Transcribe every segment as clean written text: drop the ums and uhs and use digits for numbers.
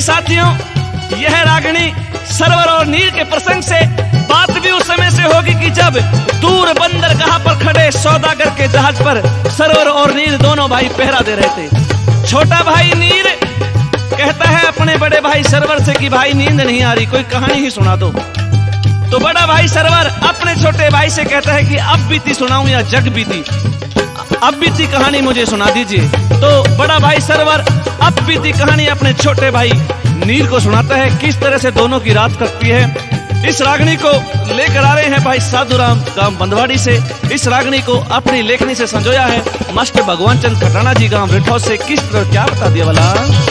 साथियों, यह रागिनी सरवर और नीर के प्रसंग से बात भी उस समय से होगी कि जब दूर बंदरगाह पर खड़े सौदागर के जहाज पर सरवर और नीर दोनों भाई पहरा दे रहे थे। छोटा भाई नीर कहता है अपने बड़े भाई सरवर से कि भाई नींद नहीं आ रही, कोई कहानी ही सुना दो। तो बड़ा भाई सरवर अपने छोटे भाई से कहता है कि अब बीती सुनाऊं या जग बीती, अब बीती कहानी मुझे सुना दीजिए। तो बड़ा भाई सरवर अब बीती कहानी अपने छोटे भाई नीर को सुनाता है, किस तरह से दोनों की रात कटती है। इस रागनी को लेकर आ रहे हैं भाई साधुराम गांव बंदवाड़ी से। इस रागनी को अपनी लेखनी से संजोया है मास्टर भगवान चंद खटाना जी गांव रिठौर से। किस तरह क्या बता दिया वाला।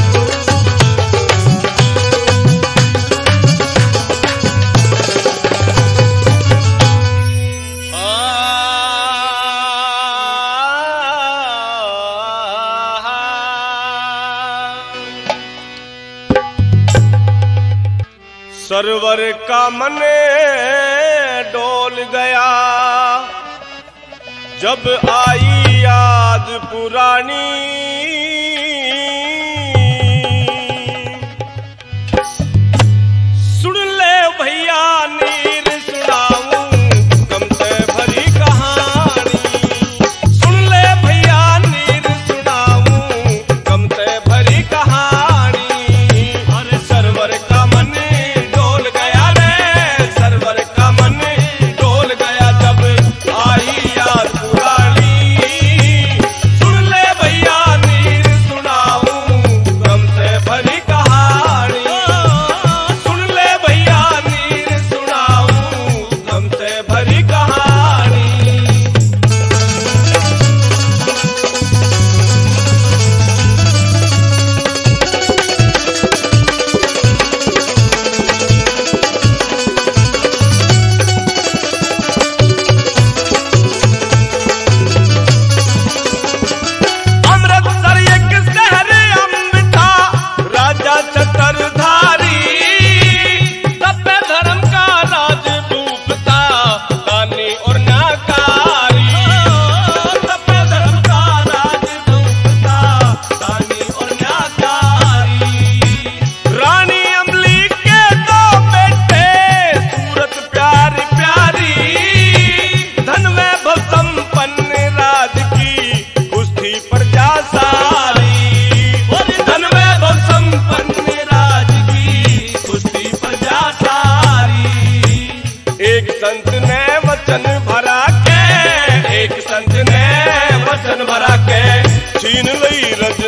सरवर का मन डोल गया जब आई याद पुरानी, सुन ले भैया नीर सुनाऊं गम से भरी कहानी, सुन ले भैया नीर सुनाऊं गम से भरी कहानी। अरे सरवर का मन एक संत ने वचन भरा के छीन लई रज